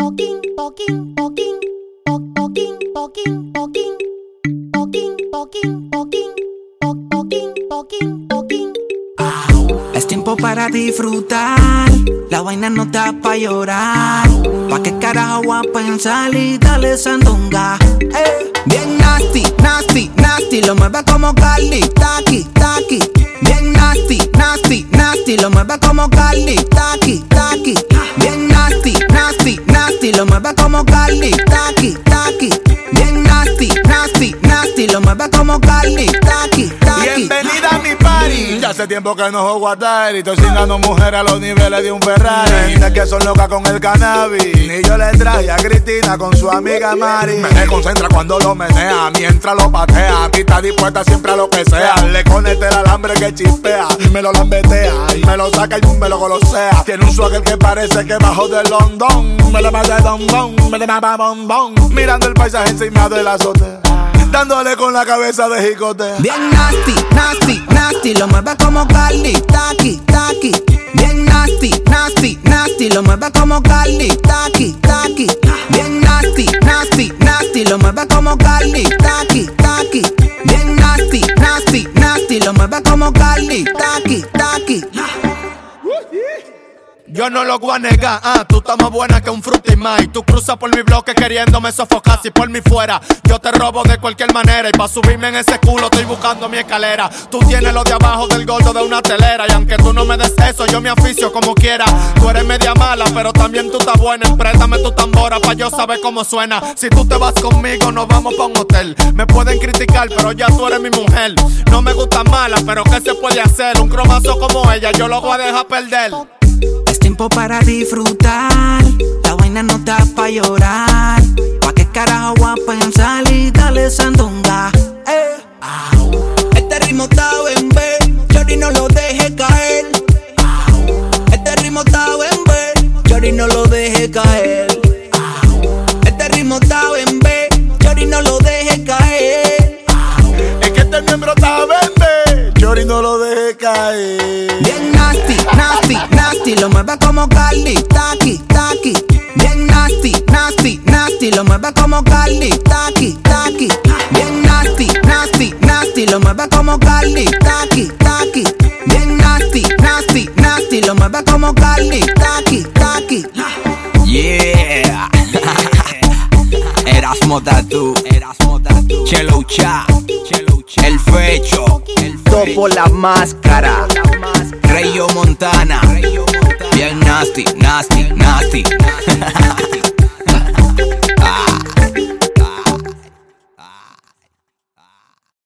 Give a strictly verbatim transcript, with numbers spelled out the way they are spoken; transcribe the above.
poking, poking, poking, poking, poking, poking, poking, poking, poking, poking, poking, poking. Es tiempo para disfrutar, la vaina no está pa' llorar. ¿Pa' qué carajo voy a pensar y dale sandunga? Eh. Bien nasty, nasty, nasty, lo mueve como Carly, taqui, taqui. Bien nasty, nasty, nasty, lo mueve como Carly, taqui, taqui. Bien nasty, nasty, nasty, lo mueve como Carly, taqui, taqui. Bien nasty, nasty, nasty, lo mueve como Carly, taqui, taqui. Bienvenida a mi party. Ya hace tiempo que no juego a Atari. Estoy cingando mujeres a los niveles de un Ferrari. Niñas que son locas con el cannabis. Ni yo le traje a Cristina con su amiga Mari. Me desconcentra cuando lo menea, mientras lo patea. Aquí está dispuesta siempre a lo que sea. Le conecta el alambre que chispea, me lo lambetea y me lo saca y me lo golosea. Tiene un swagger que parece que bajó de London. Me le mata de don don, me le mata bombón. Mirando el paisaje encima de la azotea, dándole con la cabeza de jicote. Bien nasty, nasty, nasty, lo mueve como Carly, taqui, taqui. Bien nasty, nasty, nasty, lo mueve como Carly, taqui, taqui. Bien nasty, nasty, nasty, lo mueve como Carly, taqui, taqui. Bien nasty, nasty, nasty, lo mueve como Carly, taqui, taqui. Yo no lo voy a negar, ah, tú estás más buena que un frutimay. Tú cruzas por mi bloque queriéndome sofocar. Si por mí fuera, yo te robo de cualquier manera. Y pa' subirme en ese culo estoy buscando mi escalera. Tú tienes lo de abajo del gordo de una telera. Y aunque tú no me des eso, yo me aficio como quiera. Tú eres media mala, pero también tú estás buena. Empréstame tu tambora pa' yo saber cómo suena. Si tú te vas conmigo, nos vamos pa' un hotel. Me pueden criticar, pero ya tú eres mi mujer. No me gusta mala, pero ¿qué se puede hacer? Un cromazo como ella, yo lo voy a dejar perder. Es tiempo para disfrutar, la vaina no está pa' llorar. ¿Pa' qué carajo voy a pensar y dale sandunga? Eh. Este ritmo está en B, Chori no lo deje caer. Este ritmo está en B, Chori no lo deje caer. Este ritmo está en B, Chori no lo deje caer. Es que este miembro está verde, Chori no lo deje caer. Bien nasty, nasty, nasty, lo mueve como Carly, taqui, taqui. Bien nasty, nasty, nasty, lo mueve como Carly, taqui, taqui. Bien nasty, nasty, nasty, lo mueve como Carly, taqui, taqui. Bien nasty, nasty, nasty, lo mueve como Carly, taqui, taqui. Yeah. Erasmo Tatu, Chelo Cha, El Fecho, Topo la Máscara, Rayo Montana. Bien nasty, nasty, nasty.